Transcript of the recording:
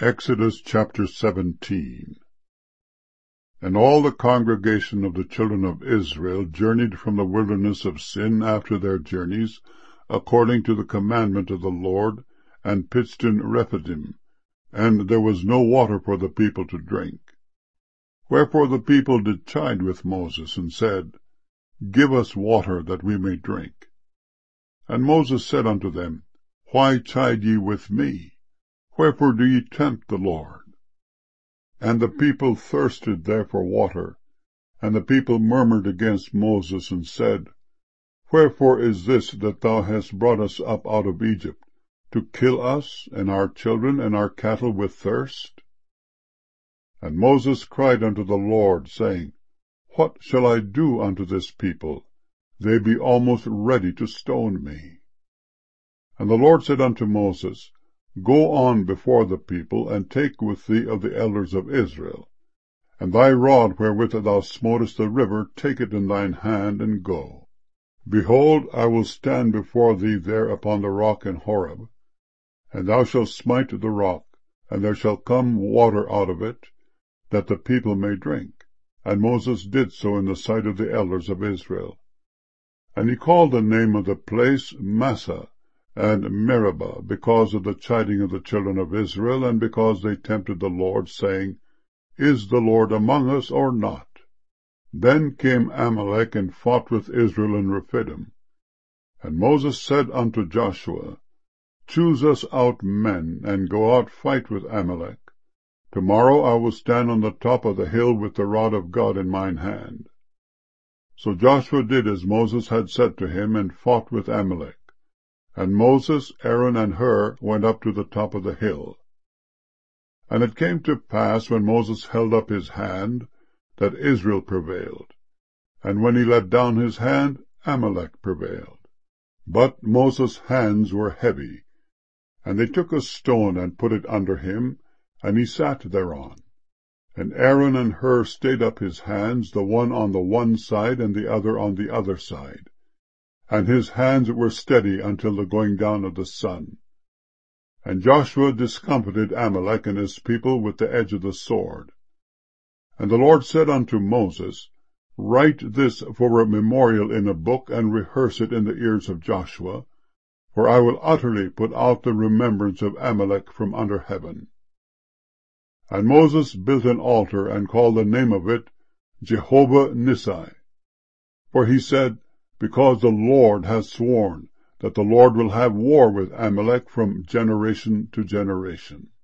Exodus chapter 17. And all the congregation of the children of Israel journeyed from the wilderness of Sin after their journeys, according to the commandment of the Lord, and pitched in Rephidim, and there was no water for the people to drink. Wherefore the people did chide with Moses, and said, Give us water, that we may drink. And Moses said unto them, Why chide ye with me? Wherefore do ye tempt the Lord? And the people thirsted there for water. And the people murmured against Moses, and said, Wherefore is this that thou hast brought us up out of Egypt, to kill us, and our children, and our cattle with thirst? And Moses cried unto the Lord, saying, What shall I do unto this people? They be almost ready to stone me. And the Lord said unto Moses, Go on before the people, and take with thee of the elders of Israel. And thy rod wherewith thou smotest the river, take it in thine hand, and go. Behold, I will stand before thee there upon the rock in Horeb. And thou shalt smite the rock, and there shall come water out of it, that the people may drink. And Moses did so in the sight of the elders of Israel. And he called the name of the place Massah, and Meribah, because of the chiding of the children of Israel, and because they tempted the Lord, saying, Is the Lord among us, or not? Then came Amalek, and fought with Israel in Rephidim. And Moses said unto Joshua, Choose us out men, and go out fight with Amalek. Tomorrow I will stand on the top of the hill with the rod of God in mine hand. So Joshua did as Moses had said to him, and fought with Amalek. And Moses, Aaron, and Hur went up to the top of the hill. And it came to pass, when Moses held up his hand, that Israel prevailed. And when he let down his hand, Amalek prevailed. But Moses' hands were heavy. And they took a stone, and put it under him, and he sat thereon. And Aaron and Hur stayed up his hands, the one on the one side, and the other on the other side. And his hands were steady until the going down of the sun. And Joshua discomfited Amalek and his people with the edge of the sword. And the Lord said unto Moses, Write this for a memorial in a book, and rehearse it in the ears of Joshua, for I will utterly put out the remembrance of Amalek from under heaven. And Moses built an altar, and called the name of it Jehovah Nissi. For he said, Because the Lord has sworn that the Lord will have war with Amalek from generation to generation.